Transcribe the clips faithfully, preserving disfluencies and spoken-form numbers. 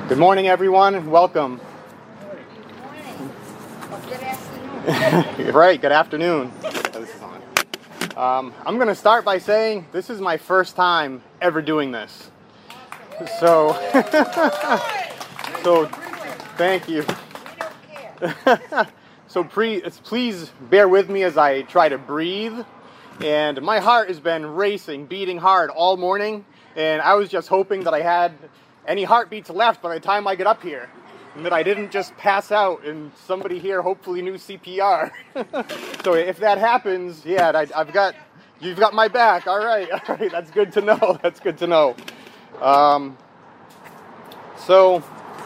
Good morning, everyone, and welcome. Good morning. Well, good afternoon. Right, good afternoon. Oh, this is on. Um, I'm going to start by saying this is my first time ever doing this. So, so thank you. We don't care. So pre- please bear with me as I try to breathe. And my heart has been racing, beating hard all morning. And I was just hoping that I had any heartbeats left by the time I get up here. And that I didn't just pass out and somebody here hopefully knew C P R. So if that happens, yeah, I, I've got, you've got my back. All right, all right, that's good to know. That's good to know. Um, so,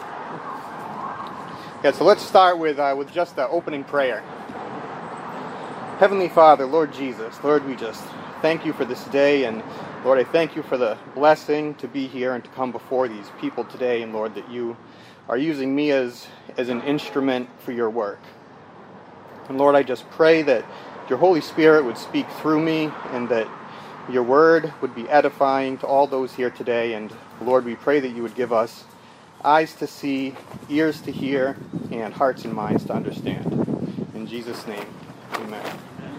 yeah, so let's start with uh, with just the opening prayer. Heavenly Father, Lord Jesus, Lord, we just thank you for this day, and Lord, I thank you for the blessing to be here and to come before these people today, and Lord, that you are using me as, as an instrument for your work. And Lord, I just pray that your Holy Spirit would speak through me, and that your word would be edifying to all those here today, and Lord, we pray that you would give us eyes to see, ears to hear, and hearts and minds to understand. In Jesus' name, amen.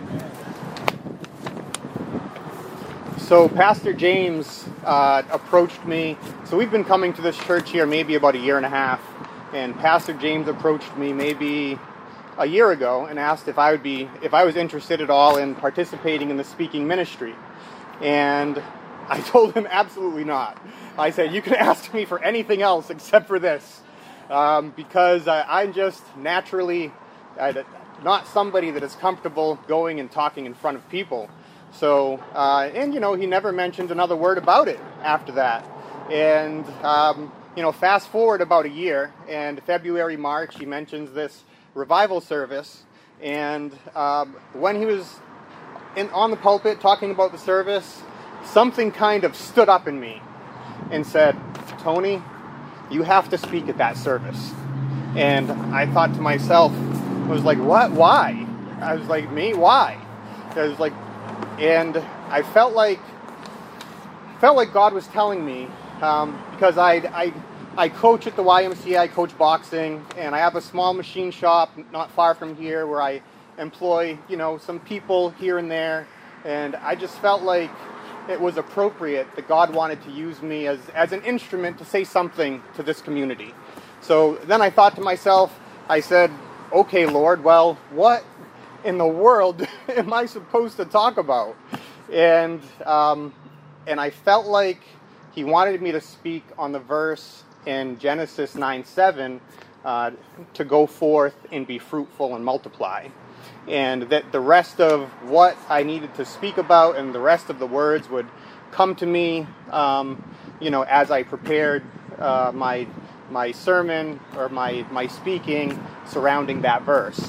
So Pastor James uh, approached me. So we've been coming to this church here maybe about a year and a half. And Pastor James approached me maybe a year ago and asked if I would be, if I was interested at all in participating in the speaking ministry. And I told him absolutely not. I said, you can ask me for anything else except for this. Um, because I, I'm just naturally uh, not somebody that is comfortable going and talking in front of people. So, uh, and, you know, he never mentioned another word about it after that. And, um, you know, fast forward about a year, and February, March, he mentions this revival service. And um, when he was in, on the pulpit talking about the service, something kind of stood up in me and said, Tony, you have to speak at that service. And I thought to myself, I was like, what? Why? I was like, me? Why? I was like, and I felt like felt like God was telling me, um, because I, I I coach at the Y M C A, I coach boxing, and I have a small machine shop not far from here where I employ, you know, some people here and there, and I just felt like it was appropriate that God wanted to use me as, as an instrument to say something to this community. So then I thought to myself, I said, okay, Lord, well, what in the world am I supposed to talk about? And um, and I felt like he wanted me to speak on the verse in Genesis nine seven, uh, to go forth and be fruitful and multiply. And that the rest of what I needed to speak about and the rest of the words would come to me, um, you know, as I prepared uh, my my sermon or my, my speaking surrounding that verse.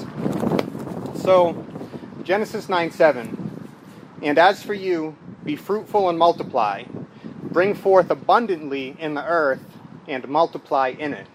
So, Genesis nine seven, and as for you, be fruitful and multiply, bring forth abundantly in the earth, and multiply in it.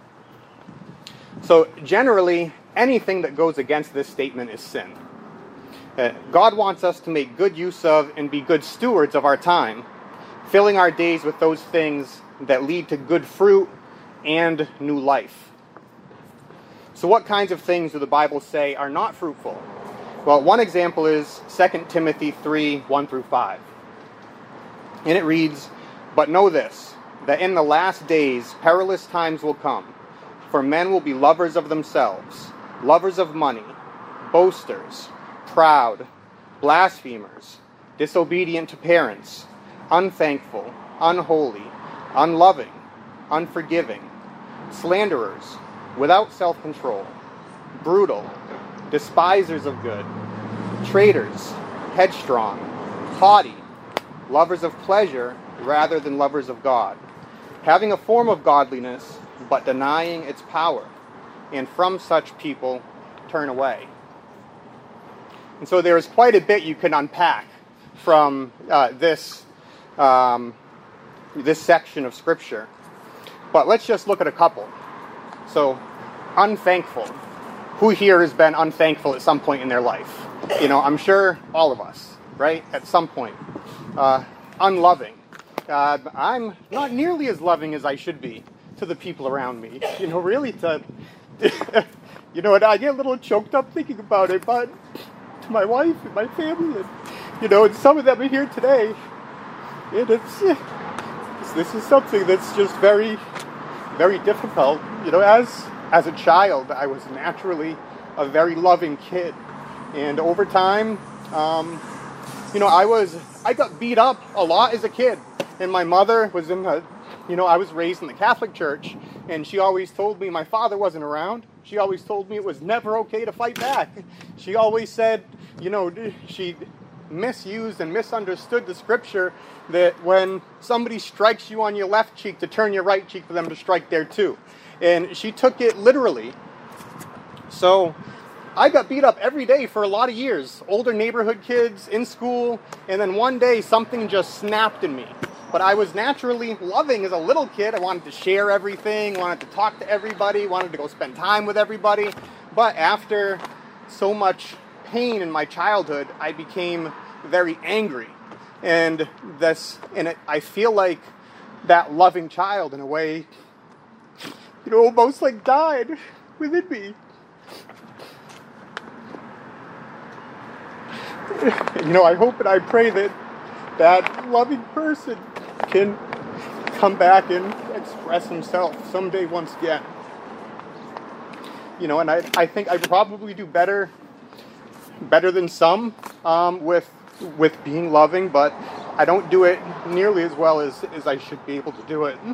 So, generally, anything that goes against this statement is sin. Uh, God wants us to make good use of and be good stewards of our time, filling our days with those things that lead to good fruit and new life. So what kinds of things do the Bible say are not fruitful? Well, one example is Second Timothy three, one through five. And it reads, but know this, that in the last days perilous times will come, for men will be lovers of themselves, lovers of money, boasters, proud, blasphemers, disobedient to parents, unthankful, unholy, unloving, unforgiving, slanderers, without self-control, brutal, despisers of good, traitors, headstrong, haughty, lovers of pleasure rather than lovers of God, having a form of godliness, but denying its power, and from such people turn away. And so there is quite a bit you can unpack from uh, this, um, this section of Scripture. But let's just look at a couple. So, unthankful. Who here has been unthankful at some point in their life? You know, I'm sure all of us, right? At some point. Uh, unloving. Uh, I'm not nearly as loving as I should be to to the people around me. You know, really to, you know, and I get a little choked up thinking about it, but to my wife and my family, and, you know, and some of them are here today. And it's, it's this is something that's just very, very difficult. You know, as as a child, I was naturally a very loving kid. And over time, um, you know, I was, I got beat up a lot as a kid. And my mother was in the, you know, I was raised in the Catholic Church. And she always told me, my father wasn't around. She always told me it was never okay to fight back. She always said, you know, she misused and misunderstood the scripture that when somebody strikes you on your left cheek, to turn your right cheek for them to strike there too. And she took it literally. So I got beat up every day for a lot of years. Older neighborhood kids in school. And then one day something just snapped in me. But I was naturally loving as a little kid. I wanted to share everything, wanted to talk to everybody, wanted to go spend time with everybody. But after so much pain in my childhood, I became very angry. And this, and it, I feel like that loving child, in a way, you know, almost like died within me. You know, I hope and I pray that that loving person can come back and express himself someday once again. You know, and I, I think I probably do better better than some um, with with being loving, but I don't do it nearly as well as, as I should be able to do it.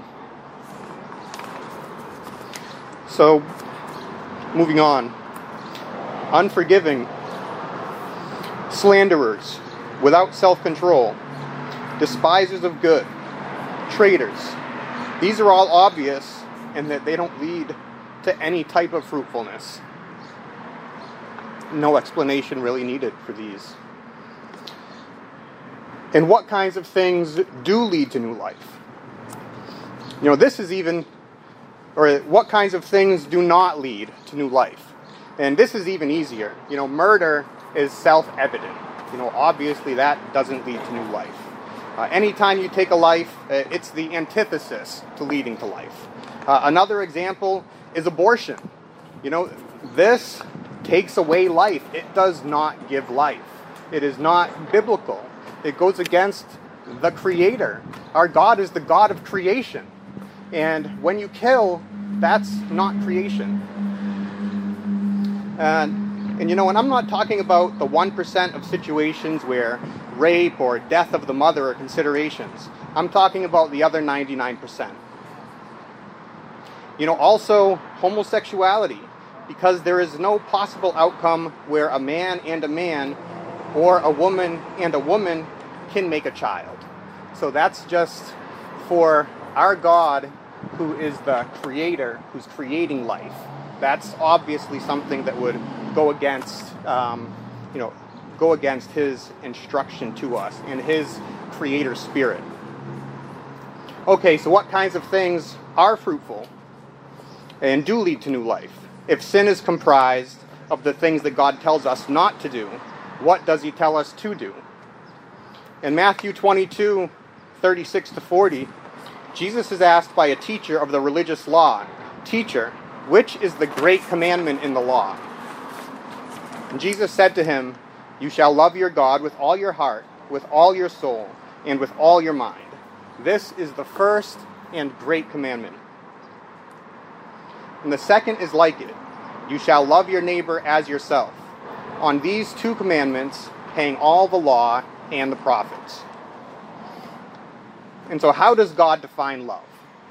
So, moving on. Unforgiving, slanderers, without self-control, despisers of good, traitors. These are all obvious in that they don't lead to any type of fruitfulness. No explanation really needed for these. And what kinds of things do lead to new life? You know, this is even, or what kinds of things do not lead to new life? And this is even easier. You know, murder is self-evident. You know, obviously that doesn't lead to new life. Uh, anytime you take a life, uh, it's the antithesis to leading to life. Uh, another example is abortion. You know, this takes away life. It does not give life. It is not biblical. It goes against the Creator. Our God is the God of creation. And when you kill, that's not creation. And, and you know, and I'm not talking about the one percent of situations where rape or death of the mother are considerations. I'm talking about the other ninety-nine percent. You know, also homosexuality, because there is no possible outcome where a man and a man or a woman and a woman can make a child. So that's just for our God, who is the Creator, who's creating life. That's obviously something that would go against, um, you know, go against His instruction to us and His Creator spirit. Okay, so what kinds of things are fruitful and do lead to new life? If sin is comprised of the things that God tells us not to do, what does He tell us to do? In Matthew twenty-two, thirty-six to forty, Jesus is asked by a teacher of the religious law, "Teacher, which is the great commandment in the law?" And Jesus said to him, "You shall love your God with all your heart, with all your soul, and with all your mind. This is the first and great commandment. And the second is like it. You shall love your neighbor as yourself. On these two commandments hang all the law and the prophets." And so how does God define love?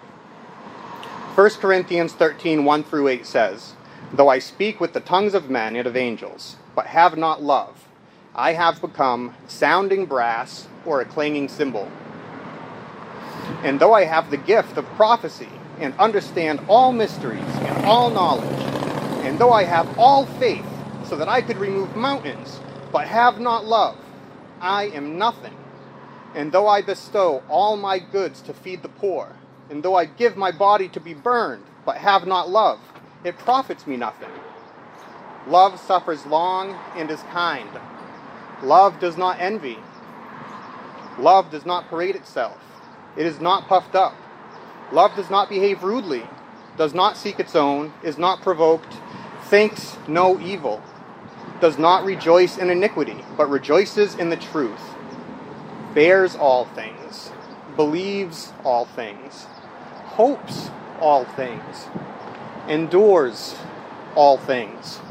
First Corinthians thirteen, one through eight says, "Though I speak with the tongues of men and of angels, but have not love, I have become sounding brass or a clanging cymbal. And though I have the gift of prophecy and understand all mysteries and all knowledge, and though I have all faith so that I could remove mountains, but have not love, I am nothing. And though I bestow all my goods to feed the poor, and though I give my body to be burned, but have not love, it profits me nothing. Love suffers long and is kind. Love does not envy. Love does not parade itself. It is not puffed up. Love does not behave rudely, does not seek its own, is not provoked, thinks no evil, does not rejoice in iniquity, but rejoices in the truth, bears all things, believes all things, hopes all things, endures all things.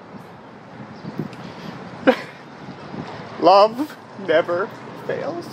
Love never fails.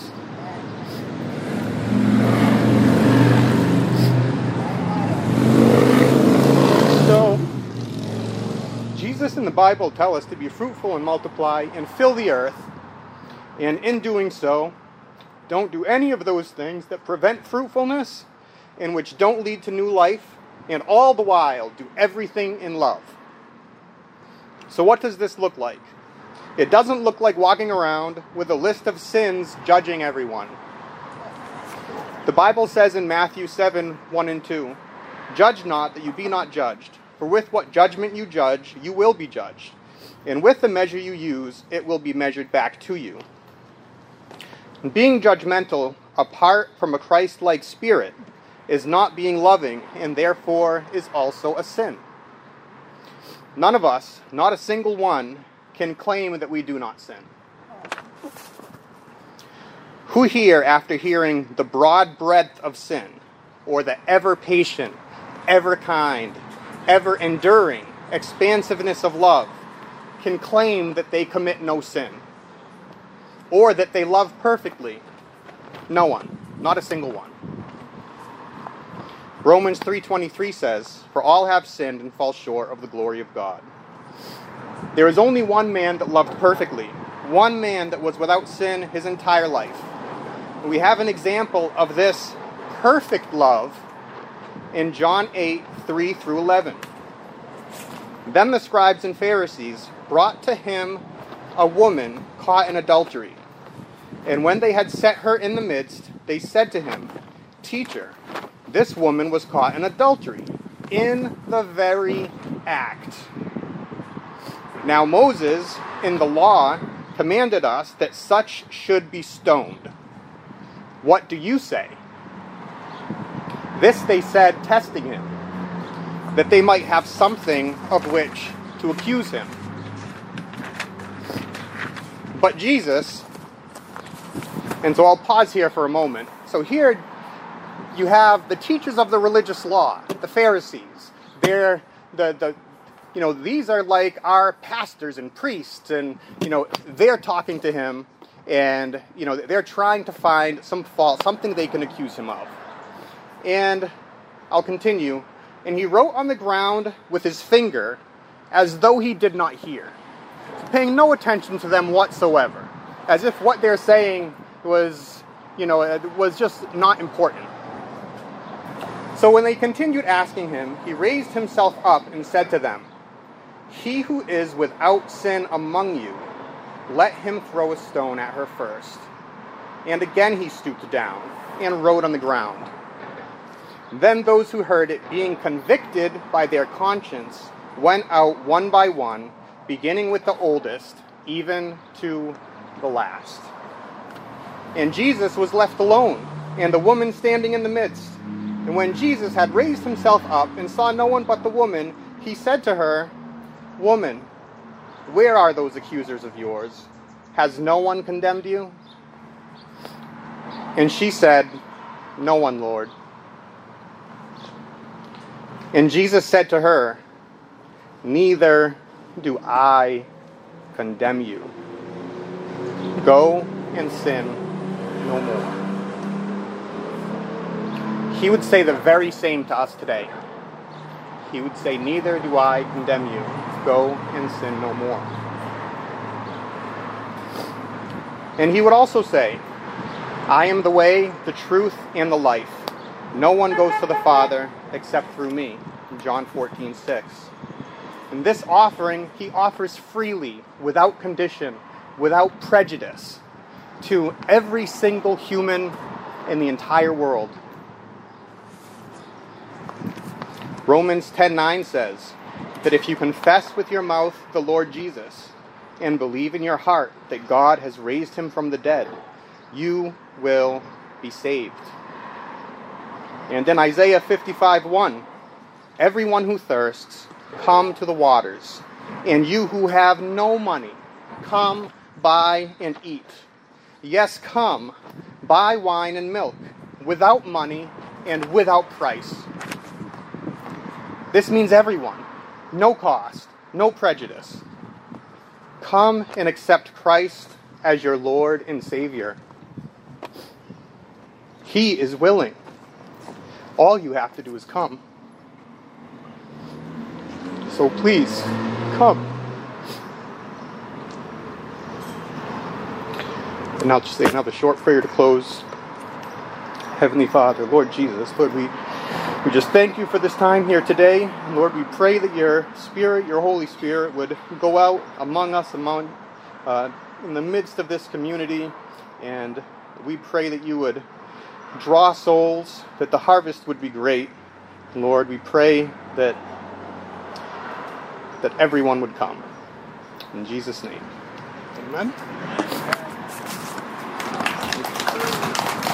So, Jesus and the Bible tell us to be fruitful and multiply and fill the earth, and in doing so, don't do any of those things that prevent fruitfulness and which don't lead to new life, and all the while do everything in love. So what does this look like? It doesn't look like walking around with a list of sins judging everyone. The Bible says in Matthew seven, one and two, "Judge not that you be not judged, for with what judgment you judge, you will be judged. And with the measure you use, it will be measured back to you." And being judgmental apart from a Christ-like spirit is not being loving, and therefore is also a sin. None of us, not a single one, can claim that we do not sin. Who here, after hearing the broad breadth of sin, or the ever-patient, ever-kind, ever-enduring expansiveness of love, can claim that they commit no sin? Or that they love perfectly? No one. Not a single one. Romans three twenty-three says, "For all have sinned and fall short of the glory of God." There is only one man that loved perfectly, one man that was without sin his entire life. We have an example of this perfect love in John eight, three through eleven. "Then the scribes and Pharisees brought to him a woman caught in adultery. And when they had set her in the midst, they said to him, 'Teacher, this woman was caught in adultery, in the very act. Now Moses, in the law, commanded us that such should be stoned. What do you say?' This they said, testing him, that they might have something of which to accuse him. But Jesus," and so I'll pause here for a moment. So here you have the teachers of the religious law, the Pharisees. They're the, the you know, these are like our pastors and priests, and, you know, they're talking to him, and, you know, they're trying to find some fault, something they can accuse him of. And I'll continue. "And he wrote on the ground with his finger as though he did not hear," paying no attention to them whatsoever, as if what they're saying was, you know, was just not important. So when they continued asking him, he raised himself up and said to them, "He who is without sin among you, let him throw a stone at her first." And again he stooped down and wrote on the ground. Then those who heard it, being convicted by their conscience, went out one by one, beginning with the oldest, even to the last. And Jesus was left alone, and the woman standing in the midst. And when Jesus had raised himself up and saw no one but the woman, he said to her, "Woman, where are those accusers of yours? Has no one condemned you?" And she said, "No one, Lord." And Jesus said to her, "Neither do I condemn you. Go and sin no more." He would say the very same to us today. He would say, "Neither do I condemn you. Go and sin no more." And he would also say, "I am the way, the truth, and the life. No one goes to the Father except through me." John fourteen, six. And this offering he offers freely, without condition, without prejudice, to every single human in the entire world. Romans ten nine says that if you confess with your mouth the Lord Jesus and believe in your heart that God has raised him from the dead, you will be saved. And in Isaiah fifty-five one, everyone who thirsts, come to the waters. And you who have no money, come, buy and eat. Yes, come, buy wine and milk, without money and without price. This means everyone, no cost, no prejudice. Come and accept Christ as your Lord and Savior. He is willing. All you have to do is come. So please, come. And I'll just say another short prayer to close. Heavenly Father, Lord Jesus, Lord, we, we just thank you for this time here today. And Lord, we pray that your Spirit, your Holy Spirit, would go out among us, among uh, in the midst of this community. And we pray that you would draw souls, that the harvest would be great. Lord, we pray that that everyone would come. In Jesus' name. Amen.